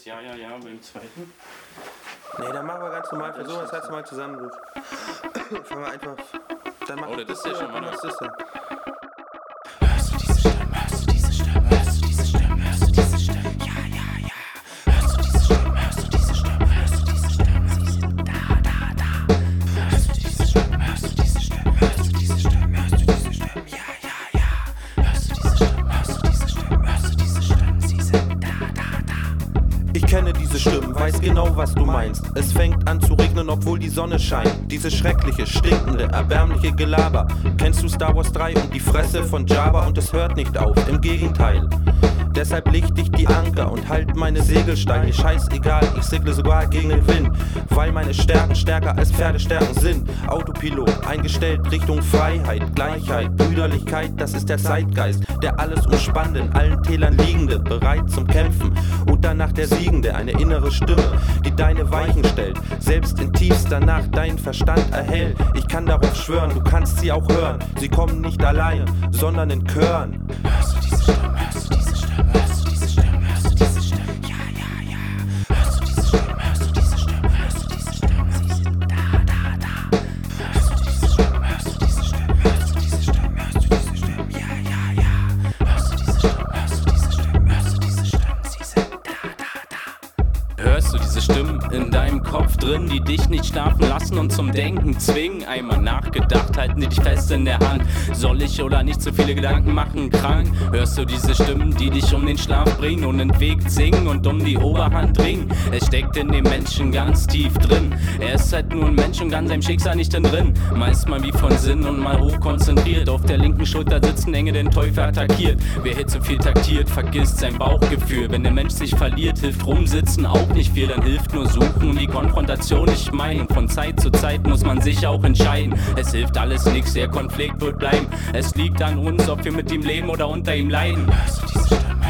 das Ja, beim zweiten? Nee, dann machen wir ganz normal. Versuchen wir das erste Mal zusammen. Fangen wir einfach. Dann machen wir das ist ja schon mal. Was ist das? Hörst du diese Stimme? Hörst du diese Stimme? Hörst du diese Stimme? Hörst du diese Stimme? Ja. Hörst du diese Stimme? Hörst du diese Stimme? Hörst du diese Stimme? Sie sind da. Hörst du diese Stimme? Hörst du diese Stimme? Hörst du diese Stimme? Hörst du diese Stimme? Ja. Hörst du diese Stimme? Hörst du diese Stimme? Hörst du diese Stimme? Sie sind da. Ich kenne diese Stimmen, weiß genau, was du meinst. Es fängt an zu regnen, obwohl die Sonne scheint. Dieses schreckliche, stinkende, erbärmliche Gelaber. Kennst du Star Wars 3 und die Fresse von Jabba? Und es hört nicht auf, im Gegenteil. Deshalb licht ich die Anker und halt meine Segel steil. Mir scheißegal, ich segle sogar gegen den Wind. Weil meine Stärken stärker als Pferdestärken sind. Autopilot, eingestellt Richtung Freiheit, Gleichheit, Brüderlichkeit, das ist der Zeitgeist. Der alles umspannende, in allen Tälern liegende, bereit zum Kämpfen. Und danach der Siegende, eine innere Stimme, die deine Weichen stellt. Selbst in tiefster Nacht deinen Verstand erhält. Ich kann darauf schwören, du kannst sie auch hören. Sie kommen nicht allein, sondern in Chören. Hörst du diese Stimme? Hörst du diese Stimme? Hörst du diese Stimme? Hörst du diese Stimme? Ja. Hörst du diese Stimme? Hörst du diese Stimme? Hörst du diese Stimme? Sie sind da. Hörst du diese Stimme? Hörst du diese Stimme? Hörst du diese Stimme? Hörst du diese Stimme? Ja. Hörst du diese Stimme? Hörst du diese Stimme? Hörst du diese Stimme? Sie sind da. Hörst du diese Stimmen in deinem Kopf drin, die dich nicht schlafen lassen und zum Denken zwingen? Einmal nachgedacht, halten die dich fest in der Hand. Soll ich oder nicht so viele Gedanken machen krank? Hörst du diese Stimmen, die dich um den Schlaf bringen, unentwegt singen und um die Oberhand ringen? Es steckt in dem Menschen ganz tief drin. Er ist halt nur ein Mensch und kann seinem Schicksal nicht entrinnen. Meist mal wie von Sinn und mal hoch konzentriert. Auf der linken Schulter sitzen Engel, den Teufel attackiert. Wer hier zu viel taktiert, vergisst sein Bauchgefühl. Wenn der Mensch sich verliert, hilft rumsitzen auch nicht viel. Dann hilft nur suchen und die Konfrontation nicht meinen. Von Zeit zu Zeit muss man sich auch entscheiden. Es hilft alles nichts, der Konflikt wird bleiben. Es liegt an uns, ob wir mit ihm leben oder unter ihm leiden. Hörst du diese Stimme?